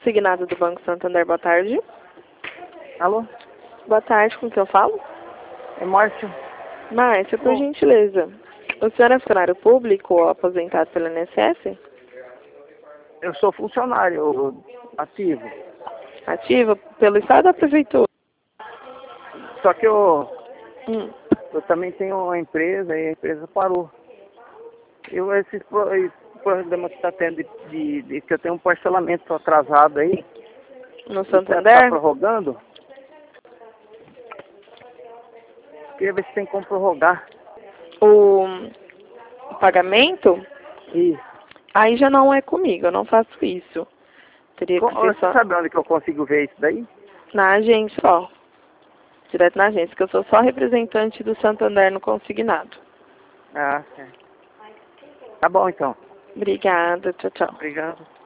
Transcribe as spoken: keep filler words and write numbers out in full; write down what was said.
Consignado do Banco Santander, boa tarde. Alô? Boa tarde, com quem eu falo? É Márcio. Márcia, por Bom. gentileza. O senhor é funcionário público ou aposentado pelo I N S S? Eu sou funcionário ativo. Ativo pelo Estado da Prefeitura? Só que eu, Hum. eu também tenho uma empresa e a empresa parou. Eu, esse pro- esse problema que está tendo de, de, de que eu tenho um parcelamento atrasado aí, No está Santander? prorrogando. Queria ver se tem como prorrogar. O o pagamento? Isso. Aí já não é comigo, eu não faço isso. Teria Co- que ser Você só sabe onde que eu consigo ver isso daí? na agência, só. Direto na agência, que eu sou só representante do Santander no consignado. Ah, certo. Tá bom então. Obrigada, tchau, tchau. Obrigado.